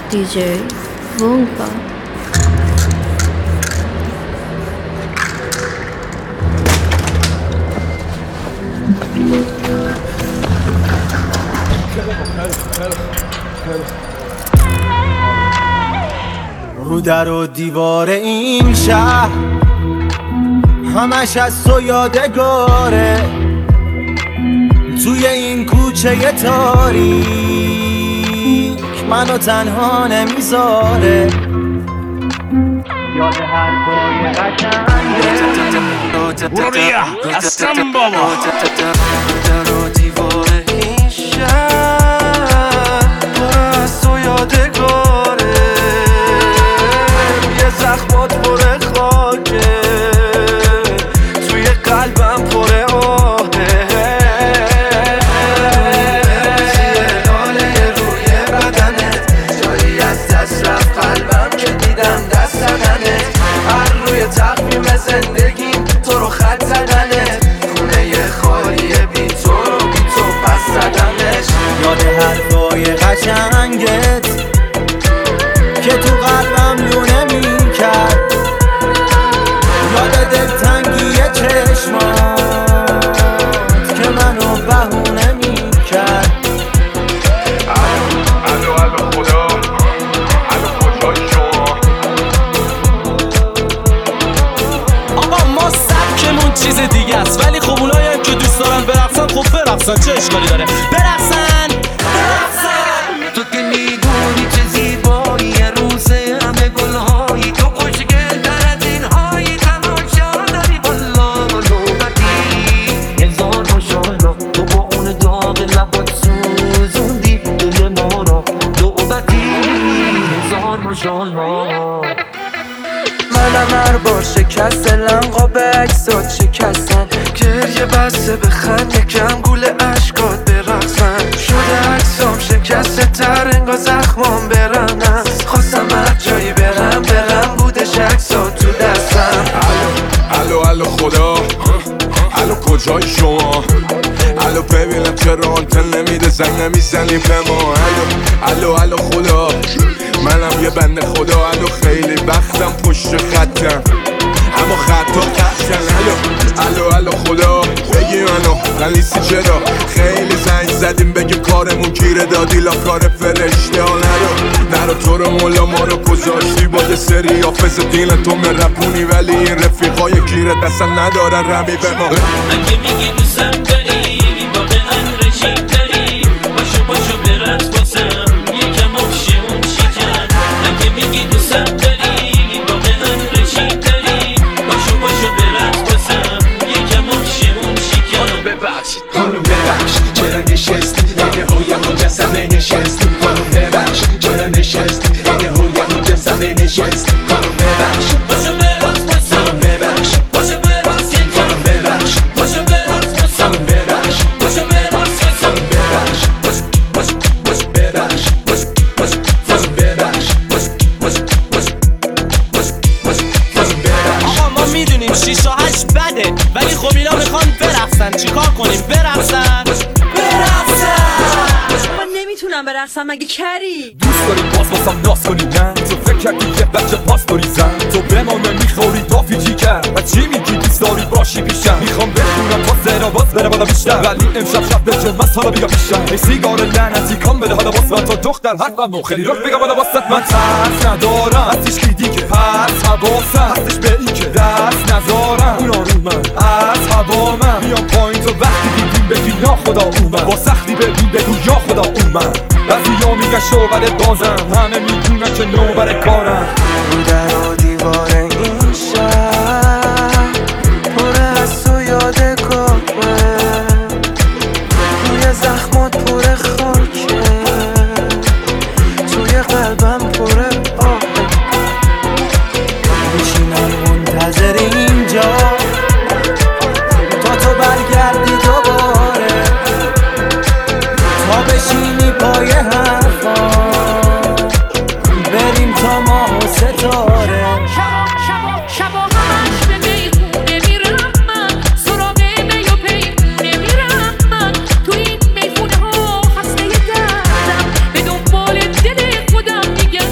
DJ Wonka. رو در و دیوار این شهر همش از تو یادگاره، توی این کوچه تاریک منو تنها نمیذاره. یاد حرفای قشنگه برو بیا اصلا بابا. در و دیوار این شهر پر از تو یادگاره، روی زخمات پر خاکه، توی قلبم پر آهه، ناله روی بدنت، جایی از دست رفت قلبم که دیدم دست زدنت، هر روی تقویم زندگیم تو رو خط زدنت، خونه خالیه بی تو پس زدنش. یاد حرفای قشنگت که تو قلبم لونه میکرد، یاد دلتنگی چشمات که منو بهونه میکرد. الو خدا، الو کجای شما؟ آقا ما سبکمون چیز دیگه است، ولی خب اونایی که دوست دارن برقصن خب برقصن، چه اشکالی داره؟ برقصن. تو که میدونی چه زیبایی روزه همه گلهایی، تو خوشگل در از این هایی تماشا داری والا نوبتی. هزار ماشالله تو با اون داغ لبات سوزوندی دل ما را نوبتی. هزار ماشالله منم هر بار شکست لنقاب عکسات شکستن، گریه بسته بخند یکم گول عشقات برقصن، شده عکسام شکسته تر انگار زخمام برنم، خواستم هر جایی برم بودش عکسات تو دستم. الو خدا، الو کجای شما؟ الو ببینم چرا آنتن نمیده زنگ نمیزنی به ما؟ الو خدا، منم یه بنده خدا، الو خیلی وقتم پشت خطم اما خطا قطعن. الو خدا بگی منو نلیسی چرا خیلی زنگ زدیم بگیم کارمون گیره دادی لا کار فرشته ها. نرو تو رو مولا ما رو گذاشتی با یه سری حافظ دین تو مرپونی، ولی این رفیقای گیره دستن ندارن رمی به ما. اگه میگی دوستم داری واقعا رژیم داری، باشو برقص باسم یکم آبشیمون شکن. اگه میگی دوستم داری واقعا رژیم داری، باشو برقص باسم یکم آبشیمون شکن. خانم ببخشید چرا نشستی یه هویم مجسمه نشستی، خانم ببخشید چرا نشستی یه هویم مجسمه نشستی، خانم ببخشید باشو برقص باسم، خانم ببخشید باشو برقص خانم ببخشید باشو برقص باسم، خانم ببخشید باشو برقص خانم ببخشید آقا ما میدونیم 6 و 8 بده، ولی خب اینا میخوان برقصن، چیکار کنیم؟ برقصن. من نمیتونم برقصم مگه کری؟ دوست داری واسم ناز کنی؟ نه تو فکر کردی یه بچه پاس داری زن، تو به ما نمیخوری دافیجی کرد و چی میگی دوست داری باشی پیشم؟ میخوام بخونم تا سر باز بره بالا بیشتر، ولی امشب شب به جمعست حالا بیا پیشم. ای سیگار لعنتی کام بده حالا واسه من تا دختر حرفم خیلی رک بگم حالا واسه من ترس ندارم از هیچ دیگه، پس حواسم هستش به این که دست نذارم اونا رو من از هوا من میام پایین تو وقتی دیدیم بگی یا خدا اومد، با سختی ببین بگو یا خدا اومد. بعضیا میگن شوبر بازم، همه میدونن که نوبر کارم. رو در و دیوار این شهر پر از تو یادگاره، روی زخمات پر خاکه، توی قلبم پر آهه، میشینم منتظر اینجا تا تو برگردی دوباره، تا بشینی پای حرفا بریم تا ماه و ستاره. شبا همش به میخونه میرم من، سراغ می و پیمونه میرم من، تو این میخونه ها خسته دردم، به دنبال دل خودم میگردم،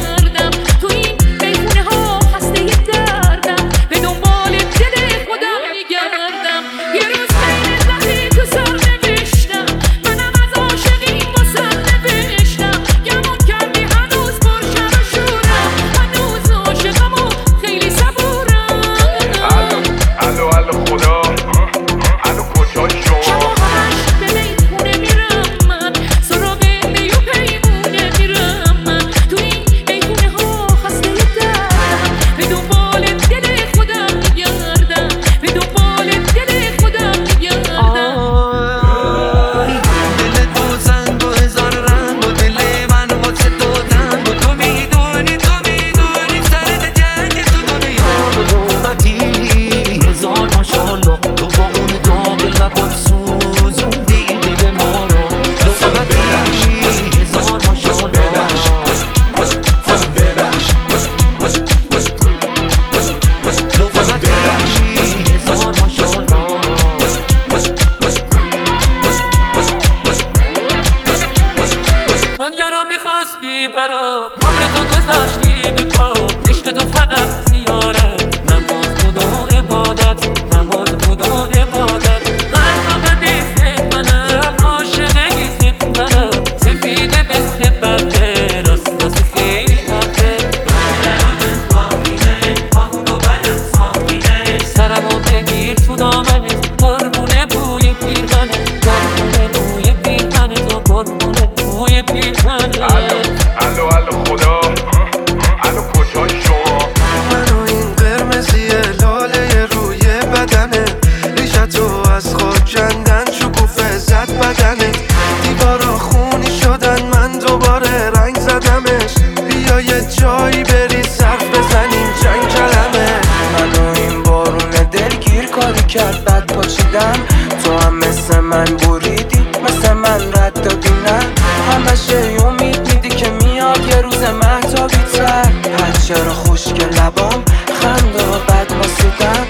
خراب عمر تو گذاشتی بکا عشق تو فقط زیاره نماز بود و عبادت نماز بود و عبادت قلب بدی سید منم عاشقی سید منم سفیده به سفته راست و سفید سرمو بگیر تو دامنت قربونه بوی پیرهنت قربونه بوی پیرهنت و قربونه بوی پیرهنت الو خدا الو کجای شما منو این قرمزی لاله روی بدنه ریشتو از خاک کندن شکوفه زد بدنت دیوارا خونی شدن من دوباره رنگ زدمش بیا یه جایی بری صرف بزنیم چند کلمه منو این بارون دلگیر کاری کرد بد پاچیدم تو هم مثل من بریدی مثل من رد دادی نه همش امید میدی که میاد یه روز مهتابی تر چرا خوشگ لبام خنده و بد ماسیدم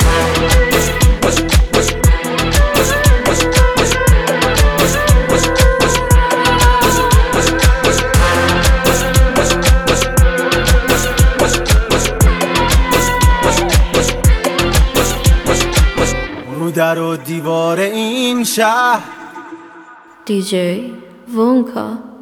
رو در و دیوار این شهر DJ Vonka.